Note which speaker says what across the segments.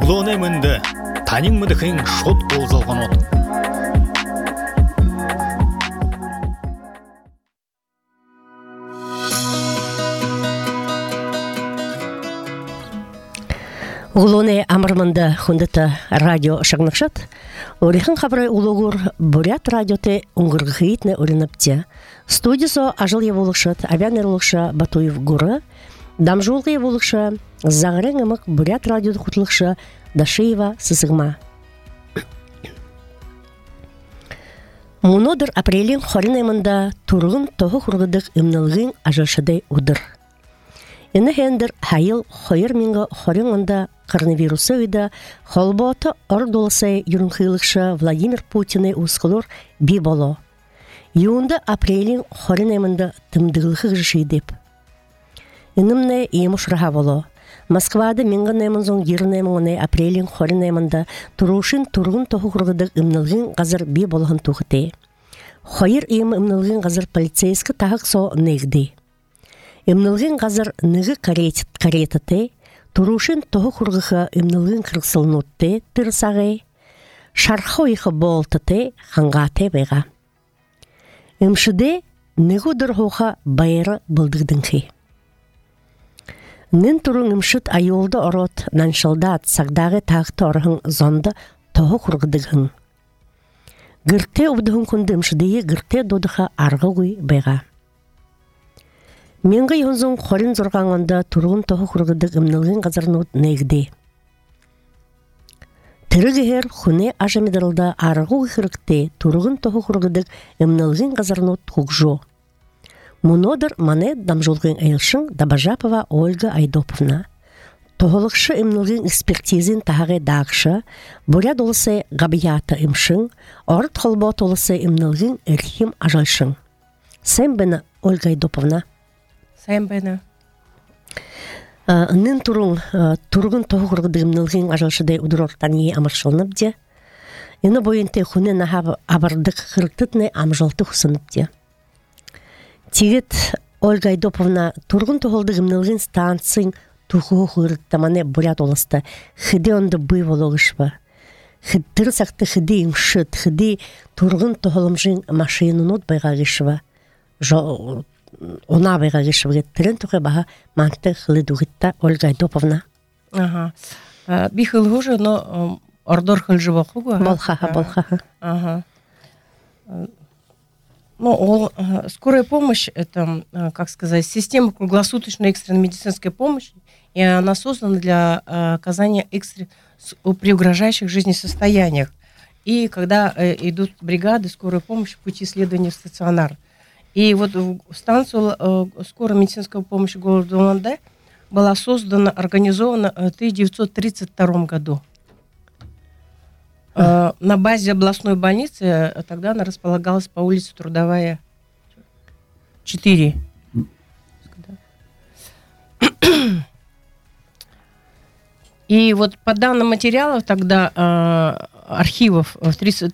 Speaker 1: Углоне мэнді, танин мыдыхын шот болзалған от.
Speaker 2: Углоне амырмында хундыта радио шагнакшат. Орихын хабрай улогур бурят радиоте унгыргыхитне оринапте. Студисо ажыл еволыкшат, авянер улыкша Батуев гуры, дамжулғы еволыкша, зағырен ымық бурят радиоды хутлыкша Дашиева сысыгма. Мунодыр апрелин хорин аймында турғын тоғы хургыдық имнылғын ажылшыдай удыр. Ені хендір хайыл хойыр минға хорин ында коронавирусы үйді холботы ордолысай юрынхылықша Владимир Путины ұсқылыр би боло. Юында апрелин хорин аймында тымдығылығы ғышы деп. Енімне емуш раға боло. Москвада минган аймынзон ерін аймыңыне апрелин хорин аймында турушин турғын тоғы хургыдық имнылғын ғазыр би болығын туғыте. Хойыр ем имнылғын ғазыр полицейскі тағық со негді. Имнылғын ғазыр нығы каретаты, турушин тоғы хургыға имнылғын қырқсылнутты тырсағы, шархо иқы болтыты хангаты байға. Имшыде нығы дұрғуға байыры бұлдығдыңқи. Нін турын имшыт айолды орот наншылда атсағдағы тағыты орғын зонды тоғы хургыдығын. Гірте ұбдығын күнді имшыдейі гірте додыға арғы ғуй байға. Менгі юнзың хорин зорғанғанда турғын тоғы хургыдық имнылғын ғазырнуд негді. Тірігігер хуне ажамидырылда арғы ғырықте турғын тоғы хургыдық имнылғын ғазырнуд хугжо. Мунодыр мане дамжулғын әйылшын Дабажапова Ольга Айдоповна. Тоғылықшы имнылғын экспертизин тағығы дағышы, буряд олысы ғабията имшын, орыт холбот олысы имнылғын әрхим ажалшын. Сән бәні Ольга Айдоповна.
Speaker 3: Сәймбәні.
Speaker 2: Нын турғын тоғы құрғыды имнылғын ажалшыдай ұдырортан ие амыршылынып де. Ені бойынте хуне нахабы абардық қырықтытны амжалты хусынып де. Тегет Ольга Айдоповна турғын тоғылды имнылғын станцин туху хырыттамане бурят олысты. Хыды онды бүй волығышпы. Хыдтыр сақты хыды имшыт, хыды турғын тоғылымжын машинынут байға гышпы. Она байға гышпы. Тірін тұқы баға манты хылы дуғытта Ольга Айдоповна.
Speaker 3: Би хылғы жы, но ордор хылжы боқу ға?
Speaker 2: Болха.
Speaker 3: Ну, скорая помощь, это, как сказать, система круглосуточной экстренной медицинской помощи, и она создана для оказания при угрожающих жизнесостояниях. И когда идут бригады скорой помощи в пути следования в стационар. И вот станцию скорой медицинской помощи города Улан-Удэ была создана, организована в 1932 году. На базе областной больницы, тогда она располагалась по улице Трудовая, 4. И вот по данным материалов тогда архивов в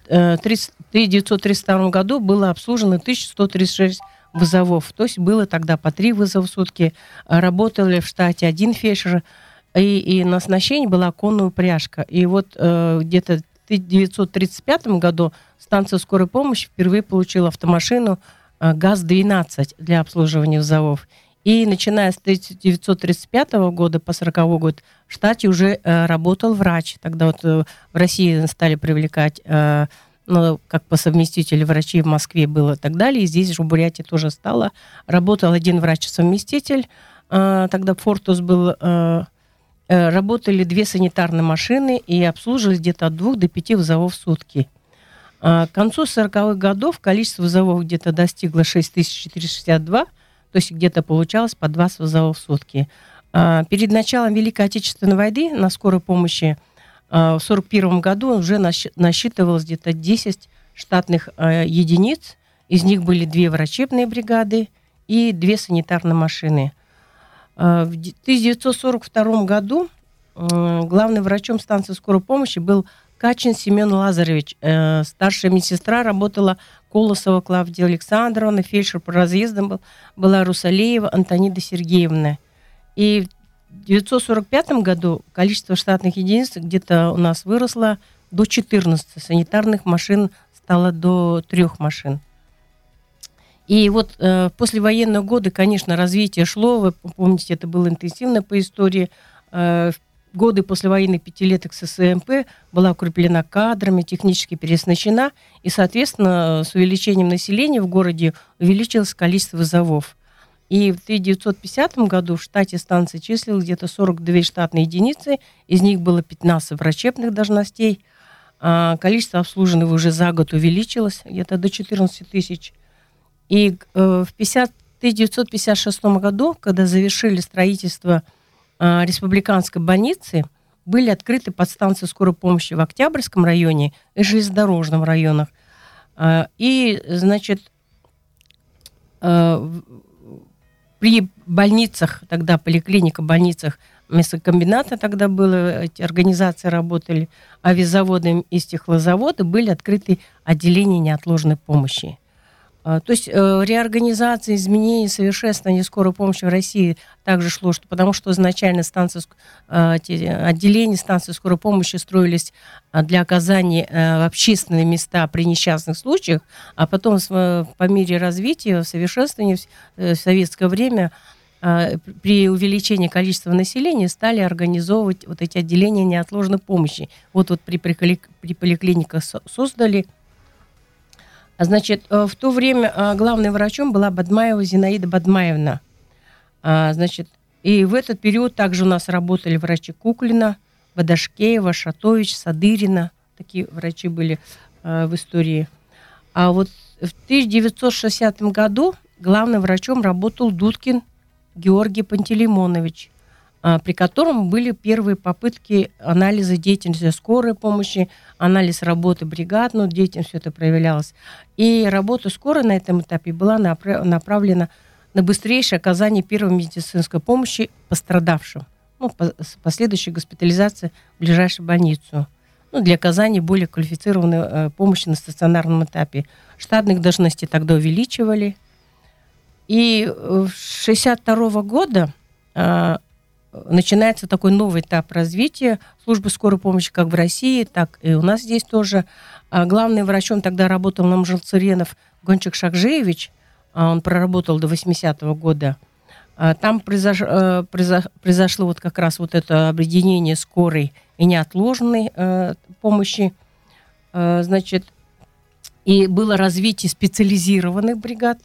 Speaker 3: 1932 году было обслужено 1136 вызовов. То есть было тогда по 3 вызова в сутки. Работали в штате 1 фельдшер. И на оснащении была конная упряжка. И вот где-то в 1935 году станция скорой помощи впервые получила автомашину ГАЗ-12 для обслуживания вызовов. И начиная с 1935 года по 1940 год в штате уже работал врач. Тогда вот в России стали привлекать, как по совместителю врачей в Москве было и так далее. И здесь же в Бурятии тоже стало. Работал один врач-совместитель. Тогда Фортус был... Работали 2 санитарные машины и обслуживали где-то от 2 до 5 вызовов в сутки. К концу 40-х годов количество вызовов где-то достигло 6462, то есть где-то получалось по 20 вызовов в сутки. Перед началом Великой Отечественной войны на скорой помощи в 1941 году уже насчитывалось где-то 10 штатных единиц. Из них были 2 врачебные бригады и 2 санитарные машины. В 1942 году главным врачом станции скорой помощи был Качин Семен Лазаревич. Старшая медсестра работала Колосова Клавдия Александровна, фельдшер по разъездам была Русалеева Антонида Сергеевна. И 1945 году количество штатных единиц где-то у нас выросло до 14. Санитарных машин стало до 3 машин. И вот послевоенные годы, конечно, развитие шло. Вы помните, это было интенсивно по истории. В годы послевоенных пятилеток ССМП была укреплена кадрами, технически переоснащена. И, соответственно, с увеличением населения в городе увеличилось количество вызовов. И в 1950 году в штате станции числилось где-то 42 штатные единицы. Из них было 15 врачебных должностей. Количество обслуженных уже за год увеличилось где-то до 14 тысяч. И в 1956 году, когда завершили строительство республиканской больницы, были открыты подстанции скорой помощи в Октябрьском районе и железнодорожном районах. И, значит, при больницах, тогда поликлиника, больницах, мясокомбината тогда было, эти организации работали, авиазаводы и стеклозаводы, были открыты отделения неотложной помощи. То есть реорганизация, изменение, совершенствование скорой помощи в России также шло, потому что изначально отделения станции скорой помощи строились для оказания в общественные места при несчастных случаях, а потом по мере развития, совершенствования в советское время при увеличении количества населения стали организовывать вот эти отделения неотложной помощи. Вот при поликлиниках создали. Значит, в то время главным врачом была Бадмаева Зинаида Бадмаевна. Значит, и в этот период также у нас работали врачи Куклина, Бадашкеева, Шатович, Садырина. Такие врачи были в истории. А вот в 1960 году главным врачом работал Дудкин Георгий Пантелеймонович, при котором были первые попытки анализа деятельности скорой помощи, анализ работы бригад, деятельность все это проявлялось. И работа скорой на этом этапе была направлена на быстрейшее оказание первой медицинской помощи пострадавшим, с последующей госпитализацией в ближайшую больницу, для оказания более квалифицированной помощи на стационарном этапе. Штатных должностей тогда увеличивали. И с 1962 года начинается такой новый этап развития службы скорой помощи как в России, так и у нас здесь тоже. Главным врачом тогда работал Намжалцыренов Гончик Шакжиевич. Он проработал до 80-го года. Там произошло вот как раз вот это объединение скорой и неотложной помощи. Значит, и было развитие специализированных бригад.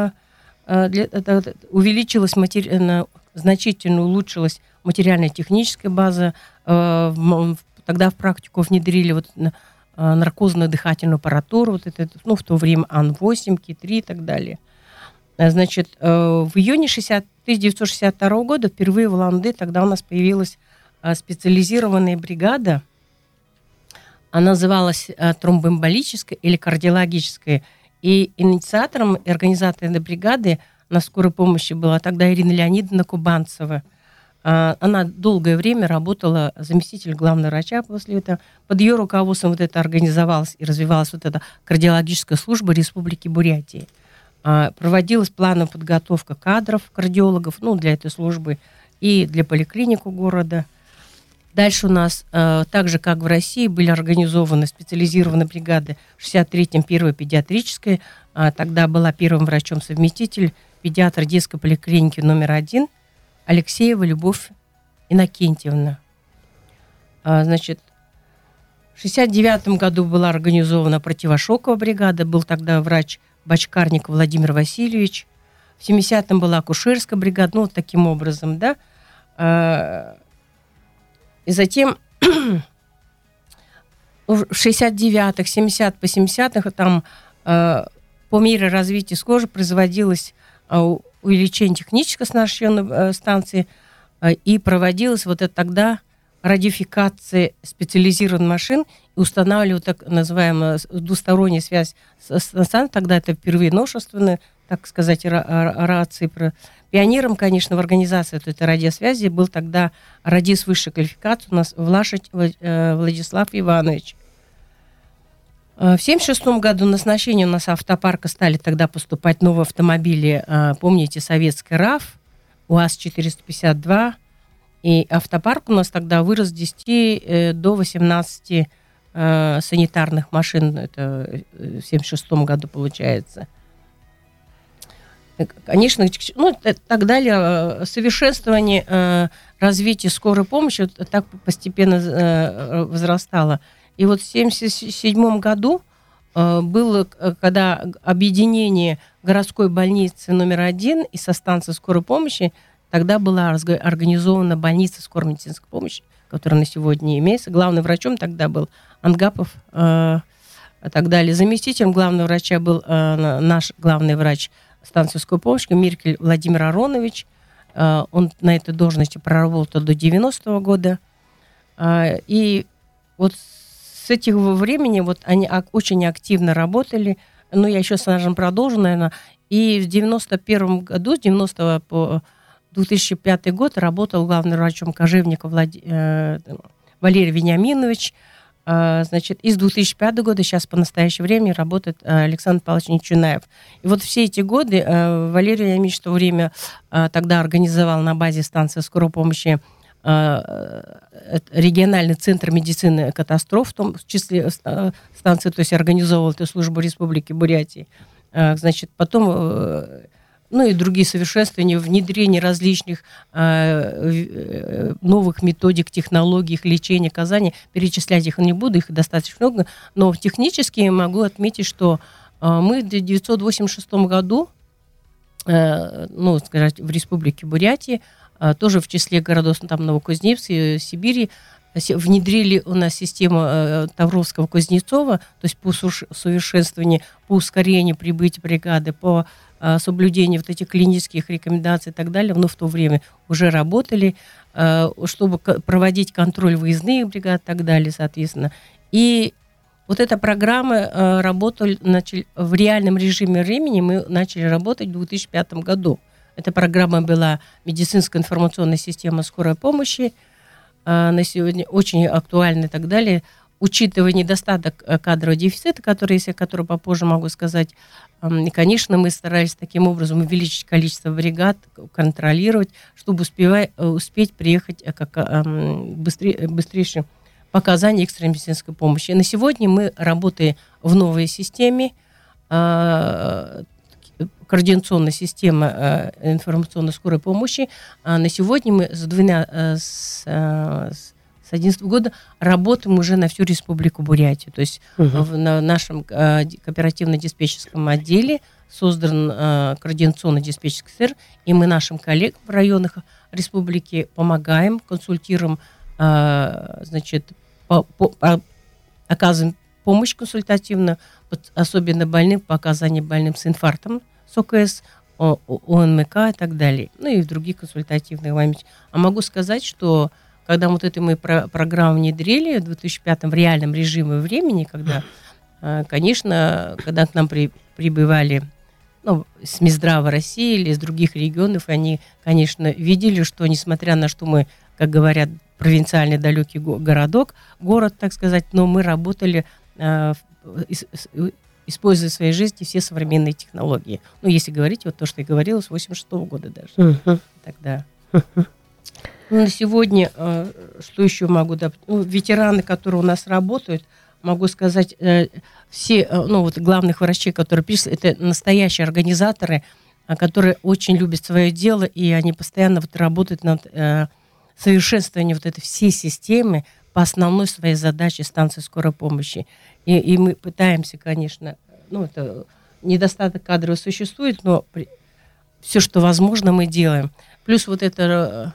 Speaker 3: Увеличилась значительно улучшилась материально-техническая база. Тогда в практику внедрили наркозную дыхательную аппаратуру, в то время АН-8, Ки-3 и так далее. Значит, в июне 1962 года впервые в Улан-Удэ тогда у нас появилась специализированная бригада. Она называлась тромбоэмболическая или кардиологическая. И инициатором и организатором этой бригады на скорой помощи была тогда Ирина Леонидовна Кубанцева. Она долгое время работала заместителем главного врача после этого. Под ее руководством это организовалась и развивалась эта кардиологическая служба Республики Бурятия. Проводилась плановая подготовка кадров, кардиологов, для этой службы и для поликлиник города. Дальше у нас, так же, как в России, были организованы специализированные бригады. В 1963-м первая педиатрическая. Тогда была первым врачом-совместитель, педиатр детской поликлиники номер 1 Алексеева Любовь Иннокентьевна. Значит, в 1969 году была организована противошоковая бригада. Был тогда врач Бочкарник Владимир Васильевич. В 70-м была акушерская бригада. Таким образом, да. И затем в 69-х, 70-х, по 70-х там по мере развития скорой производилось увеличение технической оснащенной станции и проводилась тогда радиофикация специализированных машин и устанавливали так называемую двустороннюю связь с станцией. Тогда это впервые новшественные, так сказать, рации. Пионером, конечно, в организации этой радиосвязи был тогда радист высшей квалификации у нас Влашич Владислав Иванович. В 1976 году на оснащение у нас автопарка стали тогда поступать новые автомобили. Помните, советский РАФ, УАЗ-452 И автопарк у нас тогда вырос с 10 до 18 санитарных машин. Это в 1976 году получается. Конечно, ну, так далее, совершенствование, развитие скорой помощи вот так постепенно возрастало. И вот в 1977 году было, когда объединение городской больницы номер 1 и со станции скорой помощи, тогда была организована больница скорой медицинской помощи, которая на сегодня имеется. Главным врачом тогда был Ангапов и так далее. Заместителем главного врача был наш главный врач станции скорой помощи Миркель Владимир Аронович. Он на этой должности проработал до 90-го года. И вот с этого времени вот они очень активно работали. Ну, я еще, скажем, продолжу, наверное. И в 91 году, с 90 по 2005 год работал главным врачом Кожевников Валерий Вениаминович. Значит, и с 2005 года сейчас по настоящее время работает Александр Павлович Нечунаев. И вот все эти годы Валерий Вениаминович в то время тогда организовал на базе станции скорой помощи региональный центр медицины катастроф, в том числе станции, то есть организовывал эту службу Республики Бурятии. Значит, потом, ну и другие совершенствования, внедрение различных новых методик, технологий, их лечения, оказания. Перечислять их не буду, их достаточно много. Но технически могу отметить, что мы в 1986 году, ну, скажем, в Республике Бурятии, тоже в числе городов там, Новокузнецк и Сибири, внедрили у нас систему Тавровского-Кузнецова, то есть по совершенствованию, по ускорению прибытия бригады, по соблюдению вот этих клинических рекомендаций и так далее, но в то время уже работали, чтобы проводить контроль выездных бригад и так далее, соответственно. И вот эта программа начали в реальном режиме времени, мы начали работать в 2005 году. Эта программа была медицинская информационная система скорой помощи, на сегодня очень актуальна и так далее. Учитывая недостаток кадрового дефицита, который попозже могу сказать, и, конечно, мы старались таким образом увеличить количество бригад, контролировать, чтобы успеть приехать быстрейшим показаниям экстренной медицинской помощи. И на сегодня мы работаем в новой системе, координационная система информационной скорой помощи. На сегодня мы с 2011 года работаем уже на всю Республику Бурятию. То есть на нашем кооперативно-диспетчерском отделе создан координационный диспетчерский центр, и мы нашим коллегам в районах республики помогаем, консультируем, значит, оказываем помощь консультативную, особенно больным, по оказанию больным с инфарктом, с ОКС, ОНМК и так далее, ну и в других консультативных моментах. А могу сказать, что когда вот эту мы программу внедрили в 2005 в реальном режиме времени, когда, конечно, когда к нам прибывали с Минздрава России или из других регионов, они, конечно, видели, что несмотря на что мы, как говорят, провинциальный далекий город, так сказать, но мы работали, используя в своей жизни все современные технологии. Ну, если говорить, вот то, что я говорила, с 86 года даже. Тогда. На сегодня, что еще могу добавить? Ветераны, которые у нас работают, могу сказать, все, вот главных врачей, которые пришли, это настоящие организаторы, которые очень любят свое дело, и они постоянно вот работают над совершенствованием вот этой всей системы по основной своей задаче станции скорой помощи. И мы пытаемся, конечно, это недостаток кадров существует, но все, что возможно, мы делаем. Плюс вот это...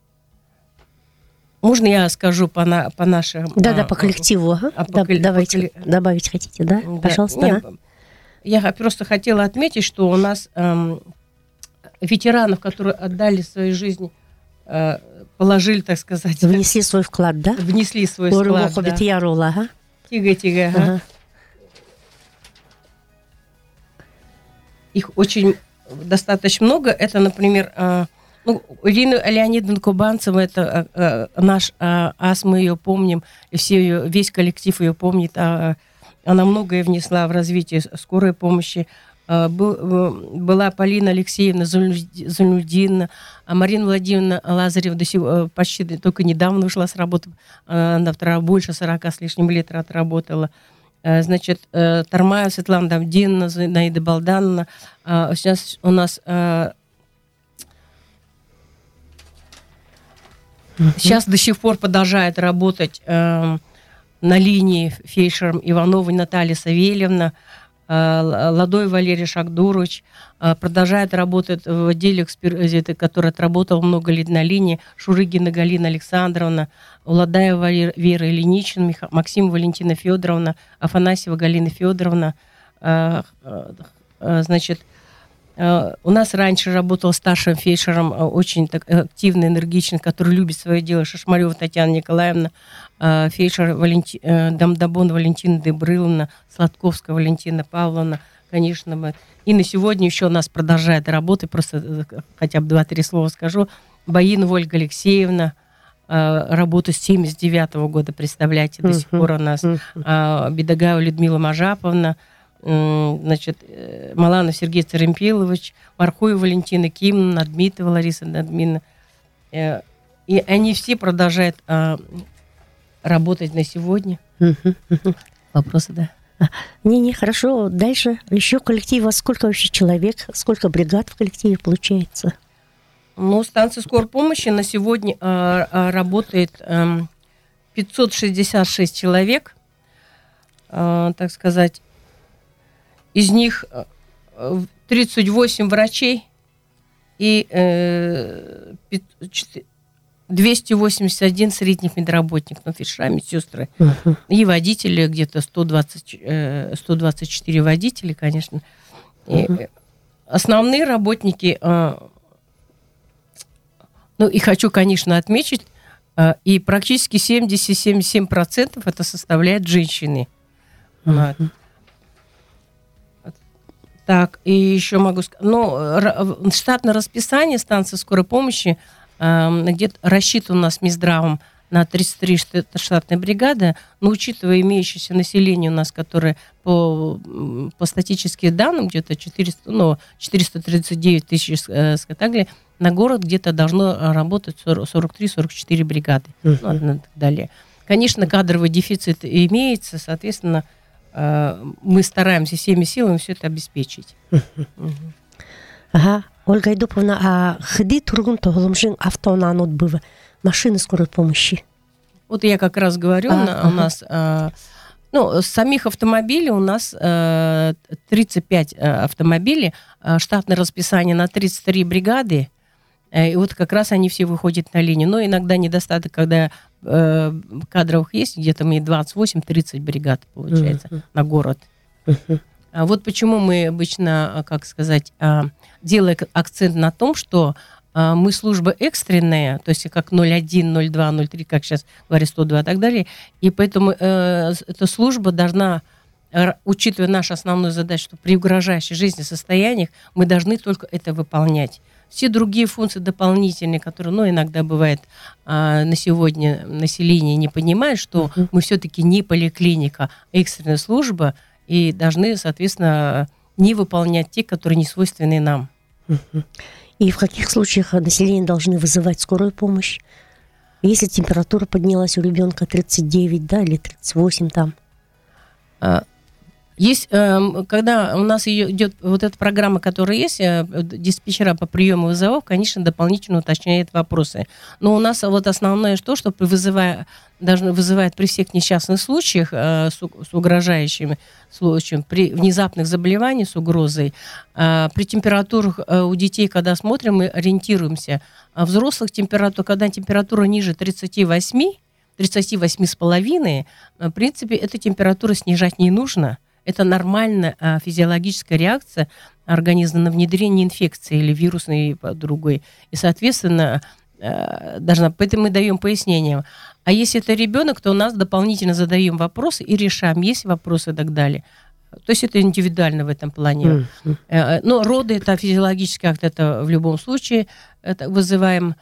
Speaker 3: Можно я скажу по нашим...
Speaker 2: Да, по коллективу. Давайте добавить хотите, да? Пожалуйста.
Speaker 3: Я просто хотела отметить, что у нас ветеранов, которые отдали свою жизнь, положили, так сказать...
Speaker 2: Внесли свой вклад, да?
Speaker 3: Внесли свой вклад, да. Тига. Их очень достаточно много. Это, например... Ирину Леонидовну Кубанцеву, это наш ас, мы ее помним, и весь коллектив ее помнит. Она многое внесла в развитие скорой помощи. была Полина Алексеевна Зульнудинна, Марина Владимировна Лазарева почти только недавно ушла с работы, она больше 40 с лишним лет отработала. Значит, Тармаева Светлана Давдинна, Наида Балдановна. Сейчас у нас... Сейчас до сих пор продолжает работать на линии фельдшером Ивановой Наталья Савельевна, Ладой Валерий Шакдурович, продолжает работать в отделе, который отработал много лет на линии, Шурыгина Галина Александровна, Уладаева Вера Ильинична, Максима Валентина Федоровна, Афанасьева Галина Федоровна. Значит, у нас раньше работал старшим фельдшером, очень так активный, энергичный, который любит свое дело, Шашмарева Татьяна Николаевна, фельдшер Дамдабон Валентина Дебрыловна, Сладковская Валентина Павловна, конечно. И на сегодня еще у нас продолжает работать, просто хотя бы 2-3 слова скажу. Боинова Ольга Алексеевна, работу с 79 года, представляете, до сих пор у нас. Бедагаева Людмила Мажаповна, значит, Маланов Сергей Царемпилович, Мархуева Валентина Кимовна, Надмитова Лариса Надмина. И они все продолжают работать на сегодня. Вопросы, да?
Speaker 2: Не, хорошо. Дальше еще коллектив. У вас сколько вообще человек? Сколько бригад в коллективе получается?
Speaker 3: Ну, станция скорой помощи на сегодня работает 566 человек, так сказать. Из них 38 врачей и 281 средних медработников, фельдшера, медсестры. И водители, где-то 124 водителя, конечно. И основные работники, ну и хочу, конечно, отметить, и практически 70-77% это составляют женщины. Так, и еще могу сказать, ну, штатное расписание станции скорой помощи где-то рассчитан у нас Минздравом на 33 штатные бригады, но учитывая имеющееся население у нас, которое по статистическим данным где-то 439 тысяч скотаглей, на город где-то должно работать 43-44 бригады. Ну, и так далее. Конечно, кадровый дефицит имеется, соответственно, мы стараемся всеми силами все это обеспечить.
Speaker 2: Ага. Ольга Айдуповна, а ходы тургун тоголомжин автоунанут было машины скорой помощи?
Speaker 3: Вот я как раз говорю, у нас, ну, самих автомобилей у нас 35 автомобилей, штатное расписание на 33 бригады, и вот как раз они все выходят на линию. Но иногда недостаток, когда кадровых есть, где-то мы 28-30 бригад, получается, на город. Вот почему мы обычно, как сказать, делаем акцент на том, что мы служба экстренная, то есть как 01, 02, 03, как сейчас говорят, 102 и так далее. И поэтому эта служба должна, учитывая нашу основную задачу, что при угрожающих жизни состояниях мы должны только это выполнять. Все другие функции дополнительные, которые, ну, иногда бывает на сегодня население не понимает, что мы все-таки не поликлиника, а экстренная служба, и должны, соответственно, не выполнять те, которые не свойственны нам.
Speaker 2: И в каких случаях население должны вызывать скорую помощь? Если температура поднялась у ребенка 39, да, или 38 там?
Speaker 3: Есть, когда у нас идет вот эта программа, которая есть, диспетчера по приему вызовов, конечно, дополнительно уточняют вопросы. Но у нас вот основное то, что вызывает при всех несчастных случаях с угрожающими случаями, при внезапных заболеваниях с угрозой, при температурах у детей, когда смотрим, мы ориентируемся. А взрослых температур, когда температура ниже 38,5, в принципе, эту температуру снижать не нужно. Это нормальная физиологическая реакция организма на внедрение инфекции или вирусной или другой. И, соответственно, поэтому мы даем пояснение. А если это ребенок, то у нас дополнительно задаем вопросы и решаем, есть вопросы и так далее. То есть это индивидуально в этом плане. Но роды, это физиологический акт, это в любом случае это вызываем.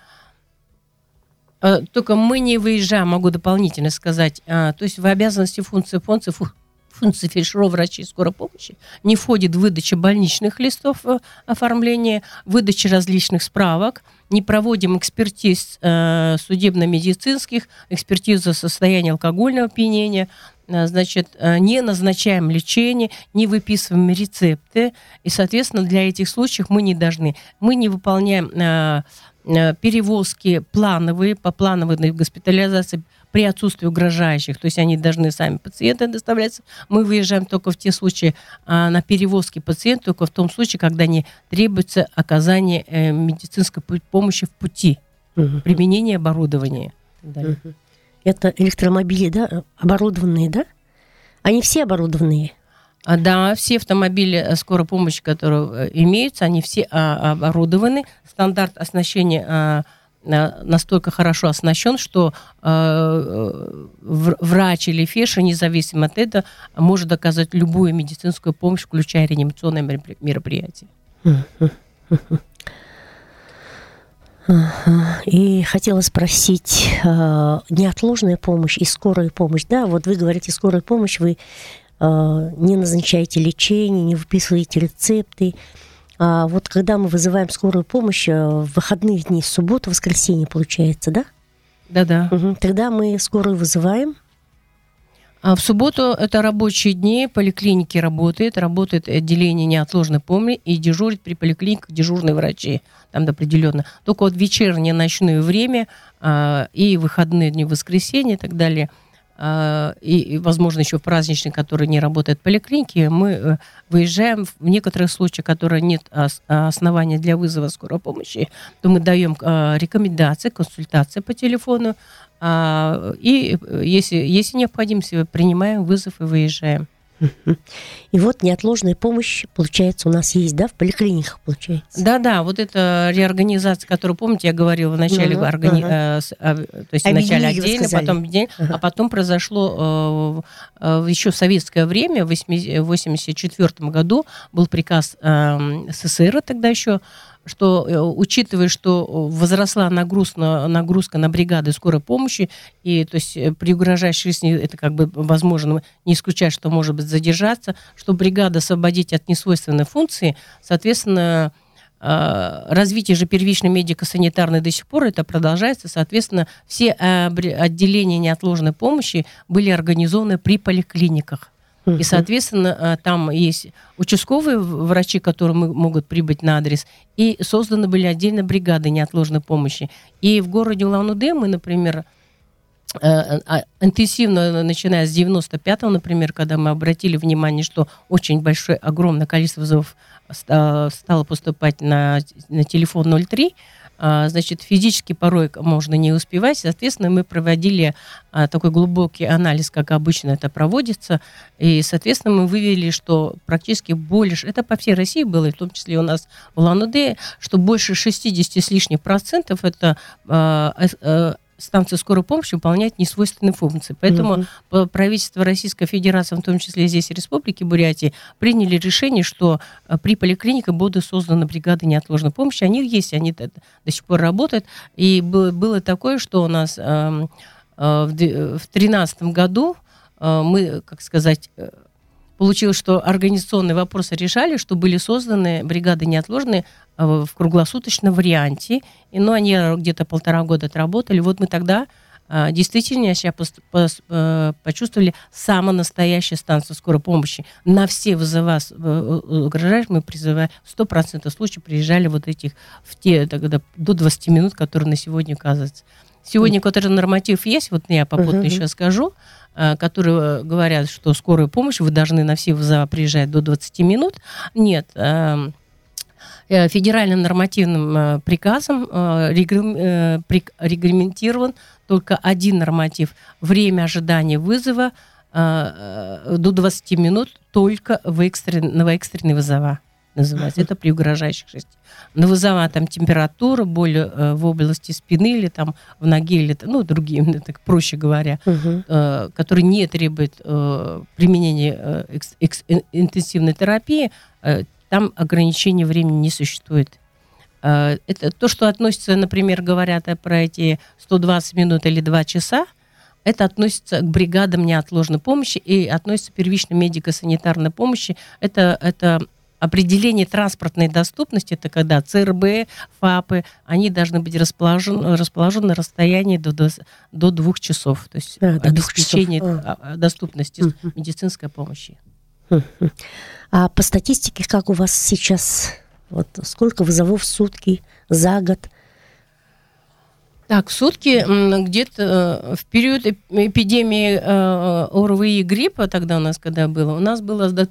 Speaker 3: Только мы не выезжаем, могу дополнительно сказать. То есть в обязанности функции функции фельдшеров, врачей скорой помощи не входит выдача больничных листов оформления, выдача различных справок, не проводим экспертиз судебно-медицинских, экспертизу состояния алкогольного опьянения, значит, не назначаем лечение, не выписываем рецепты, и, соответственно, для этих случаев мы не выполняем перевозки плановые, по плановой госпитализации при отсутствии угрожающих, то есть они должны сами пациенты доставляться. Мы выезжаем только в те случаи на перевозки пациентов, только в том случае, когда не требуется оказание медицинской помощи в пути, применение оборудования.
Speaker 2: Это электромобили, да, оборудованные, да? Они все оборудованные?
Speaker 3: Да, все автомобили скорой помощи, которые имеются, они все оборудованы. Стандарт оснащения настолько хорошо оснащен, что врач или фельдшер, независимо от этого, может оказать любую медицинскую помощь, включая реанимационные мероприятия.
Speaker 2: И хотела спросить, неотложная помощь и скорая помощь, да, вот вы говорите, скорая помощь, вы не назначаете лечение, не выписываете рецепты. А вот когда мы вызываем скорую помощь в выходные дни, суббота, воскресенье, получается, да?
Speaker 3: Да-да.
Speaker 2: Тогда мы скорую вызываем.
Speaker 3: А в субботу это рабочие дни, поликлиники работает отделение неотложной помощи и дежурит при поликлиниках дежурные врачи, там определенно. Только вот вечернее, ночное время и выходные дни, воскресенье и так далее, и, возможно, еще в праздничные, которые не работают в поликлинике, мы выезжаем в некоторых случаях, которые нет основания для вызова скорой помощи, то мы даем рекомендации, консультации по телефону, и если необходимость, принимаем вызов и выезжаем.
Speaker 2: И вот неотложная помощь, получается, у нас есть, да, в поликлиниках, получается?
Speaker 3: Да, вот эта реорганизация, которую, помните, я говорила в начале, то есть вначале отдельно, потом отдельно, а потом произошло еще в советское время, в 1984 году был приказ СССР тогда еще, что, учитывая, что возросла нагрузка на бригады скорой помощи, и то есть при угрожающей жизни это как бы возможно, не исключать, что может быть задержаться, что бригада освободить от несвойственной функции, соответственно, развитие же первичной медико-санитарной до сих пор это продолжается, соответственно, все отделения неотложной помощи были организованы при поликлиниках. И, соответственно, там есть участковые врачи, которые могут прибыть на адрес, и созданы были отдельно бригады неотложной помощи. И в городе Улан-Удэ мы, например, интенсивно, начиная с 95-го, например, когда мы обратили внимание, что очень огромное количество вызовов стало поступать на телефон 03, значит, физически порой можно не успевать. Соответственно, мы проводили такой глубокий анализ, как обычно это проводится. И, соответственно, мы вывели, что практически больше, это по всей России было, и в том числе у нас в Улан-Удэ, что больше 60 с лишним процентов это станции скорой помощи выполняют несвойственные функции. Поэтому правительство Российской Федерации, в том числе здесь Республики Бурятии, приняли решение, что при поликлиниках будут созданы бригады неотложной помощи. Они есть, они до сих пор работают. И было такое, что у нас в 2013 году мы, как сказать, получилось, что организационные вопросы решали, что были созданы бригады неотложные в круглосуточном варианте. Но они где-то 1,5 года отработали. Вот мы тогда действительно почувствовали самую настоящую станцию скорой помощи. На все вызова угрожающих мы призываем, 100% случаев приезжали вот этих тогда, до 20 минут, которые на сегодня указываются. Сегодня какой-то норматив есть, вот я попутно еще скажу, которые говорят, что скорую помощь вы должны на все вызова приезжать до 20 минут. Нет, федеральным нормативным приказом регламентирован только один норматив. Время ожидания вызова до 20 минут только на экстренные вызова называется. Это при угрожающих жизни. На вызова там температура, боль в области спины или там в ноге, или другие, так проще говоря, которые не требуют применения интенсивной терапии, там ограничения времени не существует. Это то, что относится, например, говорят про эти 120 минут или 2 часа, это относится к бригадам неотложной помощи и относится к первичной медико-санитарной помощи. Это определение транспортной доступности, это когда ЦРБ, ФАПы, они должны быть расположены на расстоянии до 2 часов. То есть обеспечение доступности медицинской помощи.
Speaker 2: А по статистике, как у вас сейчас? Вот сколько вызовов в сутки, за год?
Speaker 3: Так, в сутки где-то в период эпидемии ОРВИ и гриппа, тогда у нас когда было, у нас было до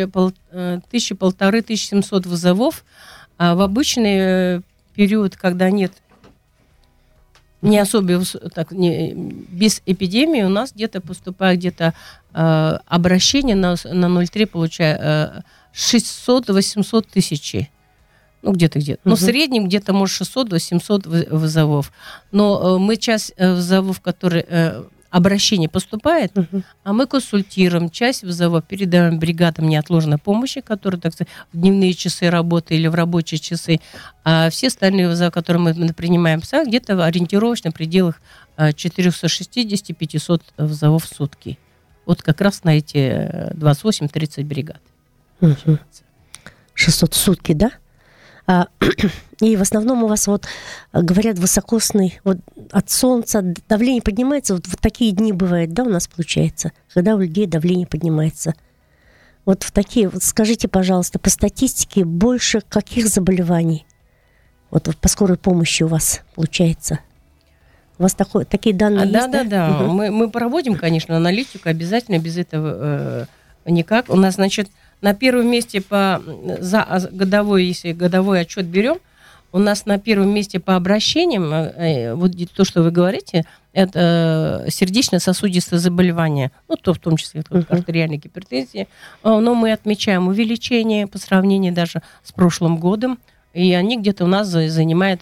Speaker 3: 1500-1700 вызовов, а в обычный период, когда нет не особо без эпидемии, у нас где-то поступает обращение на 0,3, получая 600-800 тысяч. Ну, где-то. Но в среднем где-то, может, 600-800 вызовов. Но мы часть вызовов, которые обращение поступает, а мы консультируем. Часть вызовов передаем бригадам неотложной помощи, которые, так сказать, в дневные часы работы или в рабочие часы. А все остальные вызовы, которые мы принимаем, где-то ориентировочно в пределах 460-500 вызовов в сутки. Вот как раз на эти 28-30 бригад.
Speaker 2: 600 в сутки, да? И в основном у вас вот говорят высокосный, вот от солнца давление поднимается, вот такие дни бывают, да, у нас получается, когда у людей давление поднимается. Вот в такие, вот скажите, пожалуйста, по статистике больше каких заболеваний вот по скорой помощи у вас получается? У вас такие данные есть?
Speaker 3: Да. Мы проводим, конечно, аналитику, обязательно, без этого никак. У нас, значит, на первом месте за годовой, если годовой отчет берем, у нас на первом месте по обращениям, вот то, что вы говорите, это сердечно-сосудистые заболевания, ну, то в том числе артериальная гипертензия, но мы отмечаем увеличение по сравнению даже с прошлым годом, и они где-то у нас занимают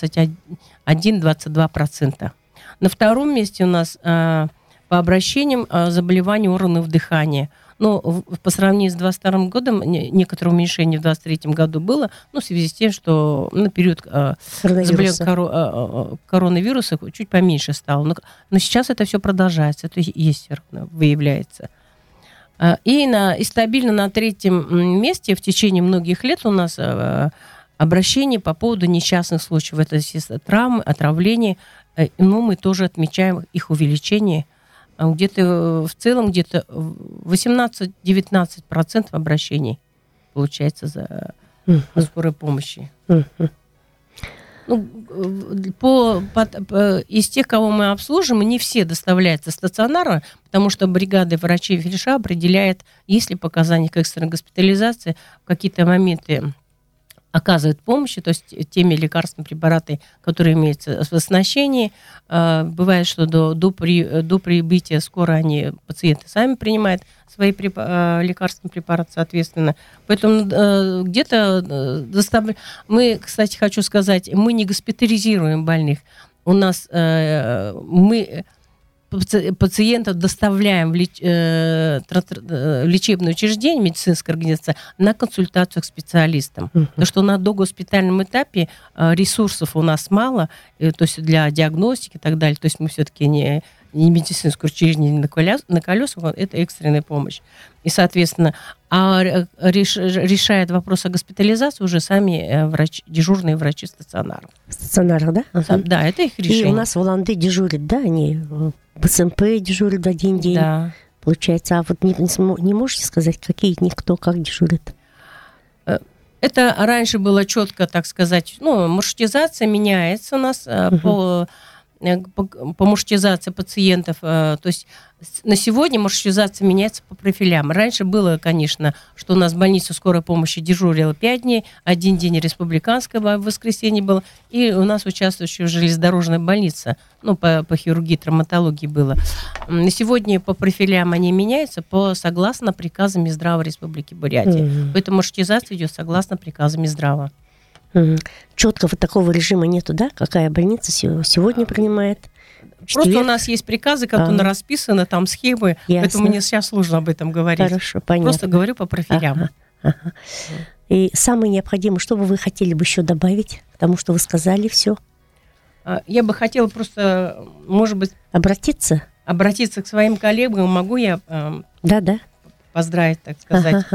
Speaker 3: 21-22%. На втором месте у нас по обращениям заболевания органов дыхания. Но по сравнению с 2022 годом некоторое уменьшение в 2023 году было, в связи с тем, что на период коронавируса чуть поменьше стало. Но сейчас это все продолжается, это есть все равно, выявляется. И стабильно на третьем месте в течение многих лет у нас обращение по поводу несчастных случаев. Это, естественно, травмы, отравления. Но мы тоже отмечаем их увеличение. Где-то в целом 18-19% обращений получается за скорой помощи. Из тех, кого мы обслуживаем, не все доставляются стационарно, потому что бригады врачей и фельдшера определяют, есть ли показания к экстренной госпитализации, в какие-то моменты оказывают помощь, то есть теми лекарственными препаратами, которые имеются в оснащении. Бывает, что до прибытия скоро пациенты сами принимают свои лекарственные препараты, соответственно. Поэтому где-то мы, кстати, хочу сказать, мы не госпитализируем больных. У нас мы пациентов доставляем в лечебное учреждение, медицинская организация, на консультацию к специалистам. Потому что на догоспитальном этапе ресурсов у нас мало, то есть для диагностики и так далее. То есть мы все-таки не медицинское учреждение на колесах, это экстренная помощь. И, соответственно, решает вопрос о госпитализации уже сами дежурные врачи стационаров.
Speaker 2: Стационарах, да?
Speaker 3: Да, это их решение.
Speaker 2: И у нас в Улан-Удэ дежурят, да, они в СМП дежурят один день.
Speaker 3: Да.
Speaker 2: Получается, а вот не можете сказать, какие из них кто как дежурит?
Speaker 3: Это раньше было четко, так сказать, маршрутизация меняется у нас по маршрутизации пациентов. То есть на сегодня маршрутизация меняется по профилям. Раньше было, конечно, что у нас больница скорой помощи дежурила 5 дней, 1 день республиканская в воскресенье было, и у нас участвующая железнодорожная больница, по хирургии, травматологии было. На сегодня по профилям они меняются согласно приказам Минздрава Республики Бурятия. Поэтому маршрутизация идет согласно приказам Минздрава.
Speaker 2: Четко вот такого режима нету, да? Какая больница сегодня принимает?
Speaker 3: Просто у нас есть приказы, которые расписаны, там схемы,
Speaker 2: Ясно.
Speaker 3: поэтому мне сейчас сложно об этом говорить.
Speaker 2: Хорошо, понятно.
Speaker 3: Просто говорю по профилям.
Speaker 2: Ага. И самое необходимое, что бы вы хотели бы еще добавить, потому что вы сказали все?
Speaker 3: Я бы хотела просто, может быть...
Speaker 2: Обратиться?
Speaker 3: обратиться к своим коллегам, могу я
Speaker 2: Да.
Speaker 3: поздравить, так сказать.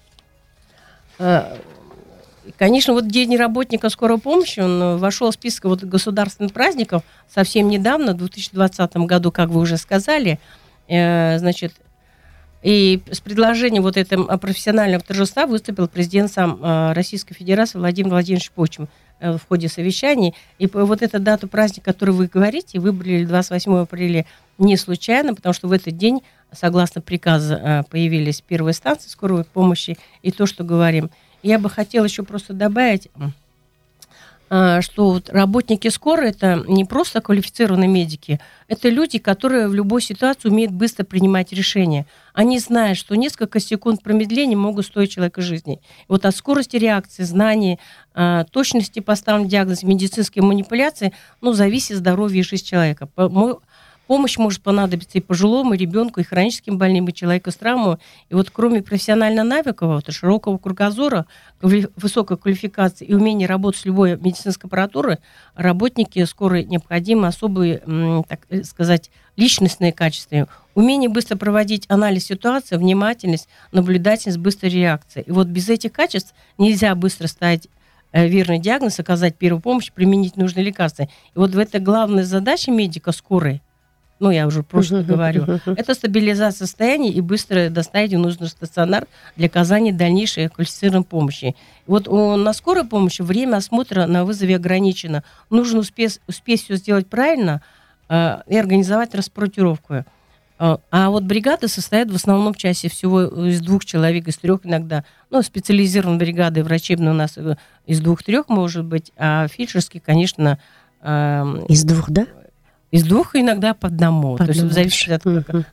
Speaker 3: Конечно, вот День работника скорой помощи, он вошел в список вот государственных праздников совсем недавно, в 2020 году, как вы уже сказали. Значит, и с предложением вот этого профессионального торжества выступил президент сам Российской Федерации Владимир Владимирович Путин в ходе совещаний. И вот эту дату праздника, которую вы говорите, выбрали 28 апреля не случайно, потому что в этот день, согласно приказу, появились первые станции скорой помощи и то, что говорим. Я бы хотела еще просто добавить, что вот работники скорой – это не просто квалифицированные медики, это люди, которые в любой ситуации умеют быстро принимать решения. Они знают, что несколько секунд промедления могут стоить человека жизни. И вот от скорости реакции, знаний, точности поставленного диагноза, медицинской манипуляции, зависит здоровье и жизнь человека. Помощь может понадобиться и пожилому, и ребенку, и хроническим больным, и человеку с травмой. И вот кроме профессионального навыка, широкого кругозора, высокой квалификации и умения работать с любой медицинской аппаратурой, работники скорой необходимы особые, так сказать, личностные качества. Умение быстро проводить анализ ситуации, внимательность, наблюдательность, быстрая реакция. И вот без этих качеств нельзя быстро ставить верный диагноз, оказать первую помощь, применить нужные лекарства. И вот в этой главная задача медика скорой, я уже просто говорю, это стабилизация состояния и быстро доставить в нужный стационар для оказания дальнейшей квалифицированной помощи. Вот на скорой помощи время осмотра на вызове ограничено. Нужно успеть все сделать правильно и организовать транспортировку. А вот бригада состоит в основном чаще всего из 2 человек, из 3 иногда. Специализированные бригады врачебные у нас из 2-3 может быть, а фельдшерские, конечно...
Speaker 2: Из 2, да?
Speaker 3: Из 2 иногда по одному. То есть зависит от...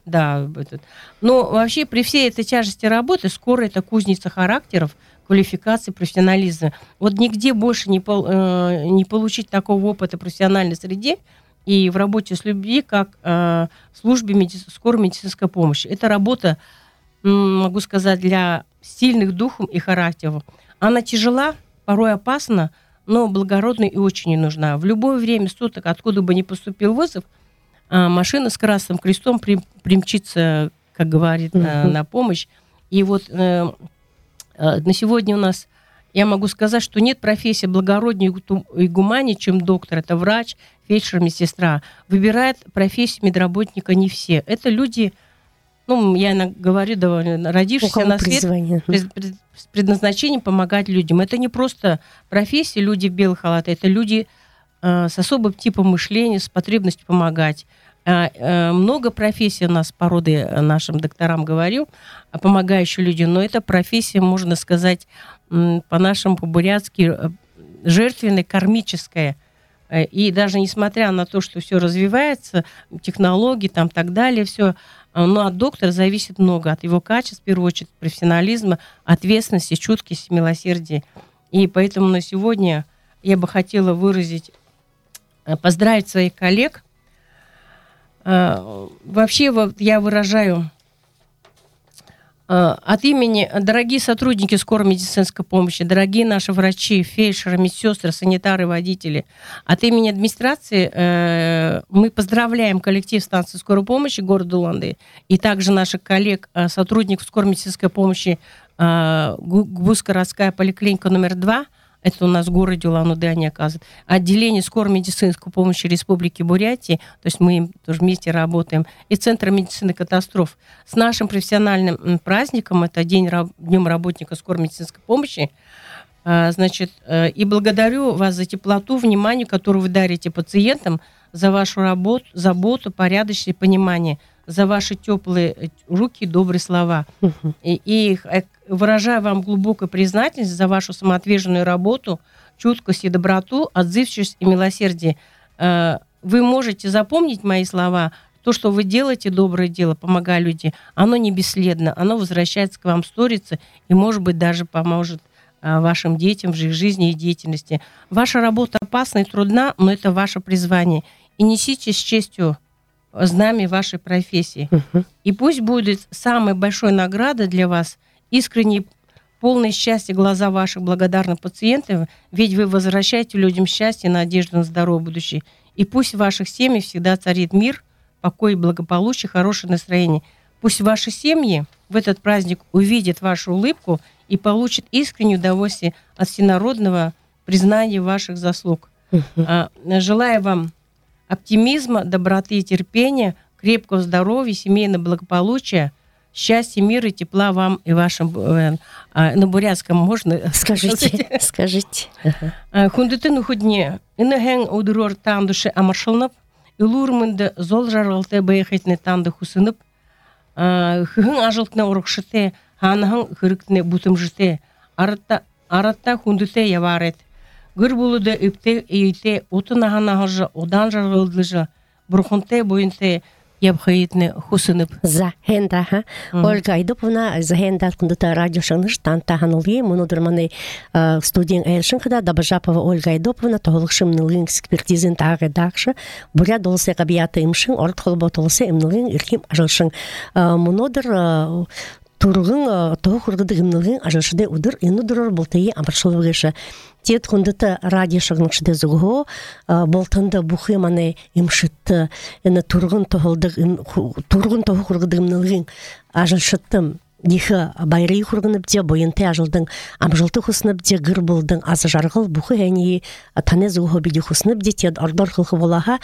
Speaker 3: Но вообще при всей этой тяжести работы скорая это кузница характеров, квалификации, профессионализма. Вот нигде больше не получить такого опыта в профессиональной среде и в работе с людьми, как в службе скорой медицинской помощи. Это работа, могу сказать, для сильных духом и характером. Она тяжела, порой опасна, но благородная и очень не нужна. В любое время суток, откуда бы ни поступил вызов, машина с красным крестом примчится, как говорит, на помощь. И вот на сегодня у нас, я могу сказать, что нет профессии благороднее и гуманнее, чем доктор. Это врач, фельдшер, медсестра. Выбирает профессию медработника не все. Это люди... я говорю, родившиеся на свет с предназначением помогать людям. Это не просто профессия, люди в белых халатах, это люди с особым типом мышления, с потребностью помогать. Много профессий у нас, породы нашим докторам говорю, помогающие люди, но эта профессия, можно сказать, по-нашему, по-бурятски, жертвенная, кармическая. И даже несмотря на то, что все развивается, технологии, так далее, все... Но от доктора зависит много, от его качеств, в первую очередь, профессионализма, ответственности, чуткости, милосердия. И поэтому на сегодня я бы хотела поздравить своих коллег. Вообще я выражаю от имени, дорогие сотрудники скорой медицинской помощи, дорогие наши врачи, фельдшеры, медсестры, санитары, водители, от имени администрации мы поздравляем коллектив станции скорой помощи города Улан-Удэ и также наших коллег, сотрудников скорой медицинской помощи Гбуз-городская поликлиника номер 2, это у нас в городе Улан-Удэ они оказывают, отделение скорой медицинской помощи Республики Бурятии, то есть мы им тоже вместе работаем, и Центр медицины катастроф. С нашим профессиональным праздником, это Днем работника скорой медицинской помощи, и благодарю вас за теплоту, внимание, которое вы дарите пациентам, за вашу работу, заботу, порядочность и понимание, за ваши теплые руки и добрые слова. И выражаю вам глубокую признательность за вашу самоотверженную работу, чуткость и доброту, отзывчивость и милосердие. Вы можете запомнить мои слова. То, что вы делаете, доброе дело, помогая людям, оно не бесследно, оно возвращается к вам сторицей и, может быть, даже поможет вашим детям в их жизни и деятельности. Ваша работа опасна и трудна, но это ваше призвание. И несите с честью знамя вашей профессии. И пусть будет самой большой наградой для вас искренне полное счастье глаза ваших благодарных пациентов, ведь вы возвращаете людям счастье, надежду на здоровое будущее. И пусть в ваших семьях всегда царит мир, покой, благополучие, хорошее настроение. Пусть ваши семьи в этот праздник увидят вашу улыбку и получат искреннее удовольствие от всенародного признания ваших заслуг. Желаю вам оптимизма, доброты и терпения, крепкого здоровья, семейного благополучия, счастья, мира и тепла вам и вашим... на бурятском можно?
Speaker 2: Скажите.
Speaker 3: Хундытын ухудне. Инеген удурор тандуши амаршылнып, илурмынды зол жарылты бэйхетне танды хусынып, хыгын ажылтны урықшыте, ханығын хырықтны бутымжыте, аратта хундыте яварет. Гыр булуды үпте үйте, утын ағанағыжы, одан жарғылдыжы, бұрқынте бойынте, ябхаитне хусынып.
Speaker 2: Захенда, Ольга Айдуповна, захенда кундута радиошаңыш тантаханылы, мұнудырманы студиян әлшіңқыда, Дабажапова Ольга Айдуповна, тоғылықшым нылың экспертизин тағы дақшы, буря долысы қабияты имшың, орд қолбо толысы имнылың үркем ажылшың. Мұнудыр тургын тоғы құрғыды имнылың ажылшыды удыр, инудырыр болтайы амаршылығышы. Тет хундыта радио шагныкшыда зуго болтанда бухы маны имшытты эне тургын тоголдык тургын того кургыдымнылыгын ажылшыттым дихы байрый кургынып де бойынты ажылдың амжылты хусынып де гыр болдың азы жаргыл бухы әне тане зуго биди хусынып де тет ардар хылхы болаха.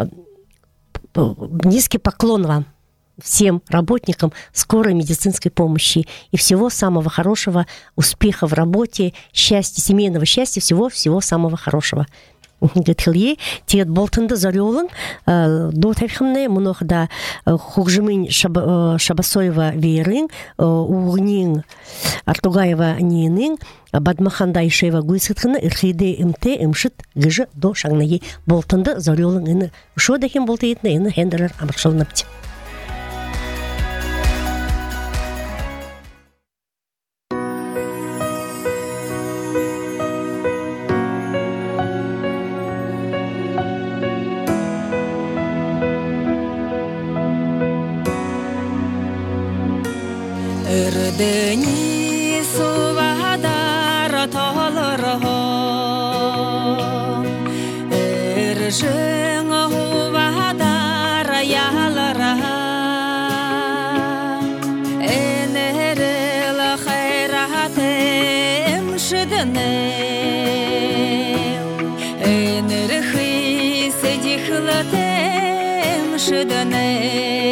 Speaker 2: Низкий поклон вам, всем работникам скорой медицинской помощи и всего самого хорошего, успеха в работе, счастья, семейного счастья, всего самого хорошего. Гетхиле, тет болтында зарёлын, до тайхымны мұнықда хугжымын Шабасоева верын, уғнин Артугаева нейнын, Бадмаханда Ишева гуйсытхыны, ирхиде имте, имшыт, гыжы до шаңнайы болтында зарёлын іні. Шо дахим болты етні, іні хендерер амыршылынапты.
Speaker 4: Дени сувадар талырho Эржен хувадар ялара Энерел хайратем шидне Энерхи седихлатем шидне